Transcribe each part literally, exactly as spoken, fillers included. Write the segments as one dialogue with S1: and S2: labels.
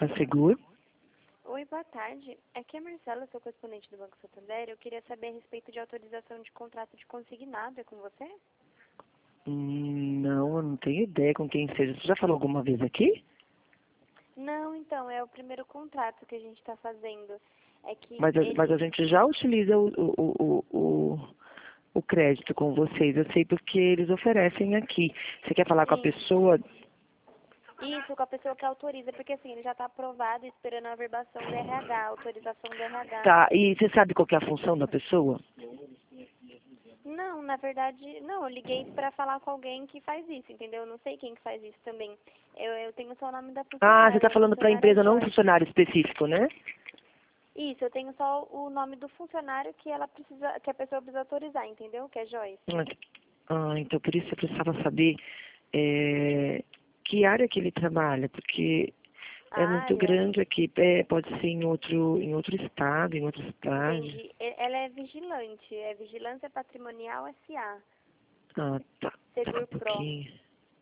S1: Seguro.
S2: Oi, boa tarde. Aqui é a Marcela, sou correspondente do Banco Santander. Eu queria saber a respeito de autorização de contrato de consignado. É com você?
S1: Hum, não, eu não tenho ideia com quem seja. Você já falou alguma vez aqui?
S2: Não, então, é o primeiro contrato que a gente está fazendo. É que
S1: Mas, a-
S2: ele...
S1: mas a gente já utiliza o, o, o, o, o crédito com vocês. Eu sei porque eles oferecem aqui. Você quer falar com a
S2: Isso,
S1: pessoa?
S2: isso, com a pessoa que autoriza, porque assim, ele já está aprovado esperando a averbação do R H, a autorização do R H.
S1: Tá, e você sabe qual que é a função da pessoa?
S2: Não, na verdade, não, eu liguei para falar com alguém que faz isso, entendeu? Eu não sei quem que faz isso também. Eu, eu tenho só o nome da
S1: Ah, você
S2: funcionária,
S1: está
S2: a
S1: falando para a
S2: funcionária é
S1: empresa, não um
S2: Joyce.
S1: funcionário específico, né?
S2: Isso, eu tenho só o nome do funcionário que ela precisa, que a pessoa precisa autorizar, entendeu? Que é Joyce.
S1: Ah, então por isso eu precisava saber é, que área que ele trabalha, porque
S2: A
S1: é muito
S2: área,
S1: grande aqui, é, pode ser em outro, em outro estado, em outra cidade.
S2: entendi. E- Ela é vigilante, é Vigilância Patrimonial S A,
S1: Ah, tá. Espera um
S2: Seguro Pro,
S1: pouquinho,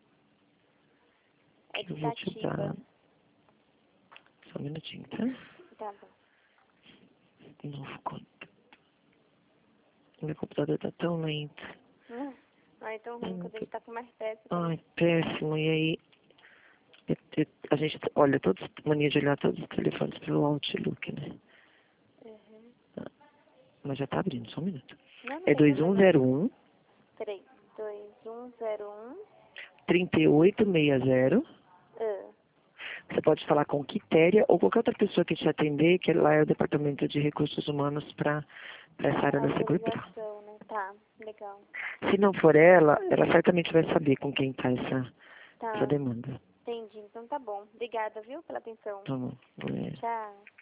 S2: é
S1: que
S2: de
S1: eu vou te
S2: Itatiba.
S1: dar. Só um minutinho, tá?
S2: Tá bom.
S1: Novo conta. Meu computador tá tão lento.
S2: Hum, Ai, tão ruim
S1: Hum,
S2: quando a gente tá com mais pressa.
S1: Ai, péssimo. E aí, eu- eu- a gente olha todos, mania de olhar todos os telefones pelo Outlook, né?
S2: Uhum.
S1: Ah, mas já tá abrindo, só um minuto.
S2: Não, não
S1: É
S2: tem
S1: dois um
S2: problema.
S1: zero um,
S2: Peraí, dois um zero um.
S1: três oito seis zero.
S2: Ah,
S1: Você pode falar com Quitéria ou qualquer outra pessoa que te atender, que lá é o Departamento de Recursos Humanos para essa área da Seguridade.
S2: autorização, né? Tá, legal.
S1: Se não for ela, ela certamente vai saber com quem está essa, essa
S2: Tá,
S1: demanda.
S2: entendi. Então tá bom. Obrigada, viu, pela atenção.
S1: Tá bom. É.
S2: Tchau.